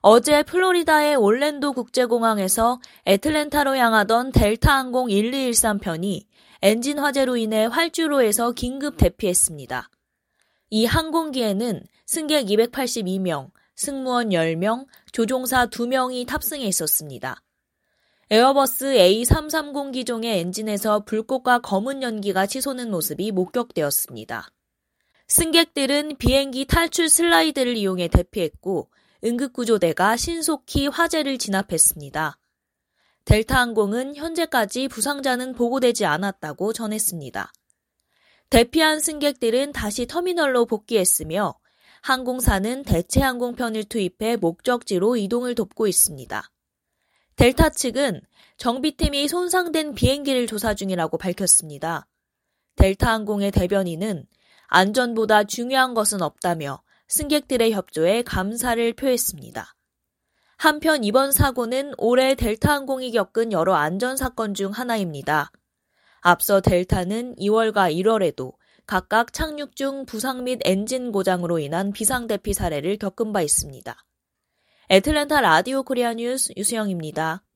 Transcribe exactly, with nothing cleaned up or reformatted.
어제 플로리다의 올랜도 국제공항에서 애틀랜타로 향하던 델타항공 일이일삼 편이 엔진 화재로 인해 활주로에서 긴급 대피했습니다. 이 항공기에는 승객 이백팔십이 명, 승무원 열 명, 조종사 두 명이 탑승해 있었습니다. 에어버스 에이 삼백삼십 기종의 엔진에서 불꽃과 검은 연기가 치솟는 모습이 목격되었습니다. 승객들은 비행기 탈출 슬라이드를 이용해 대피했고 응급구조대가 신속히 화재를 진압했습니다. 델타항공은 현재까지 부상자는 보고되지 않았다고 전했습니다. 대피한 승객들은 다시 터미널로 복귀했으며 항공사는 대체 항공편을 투입해 목적지로 이동을 돕고 있습니다. 델타 측은 정비팀이 손상된 비행기를 조사 중이라고 밝혔습니다. 델타항공의 대변인은 안전보다 중요한 것은 없다며 승객들의 협조에 감사를 표했습니다. 한편 이번 사고는 올해 델타항공이 겪은 여러 안전사건 중 하나입니다. 앞서 델타는 이월과 일월에도 각각 착륙 중 부상 및 엔진 고장으로 인한 비상대피 사례를 겪은 바 있습니다. 애틀랜타 라디오 코리아 뉴스 유수영입니다.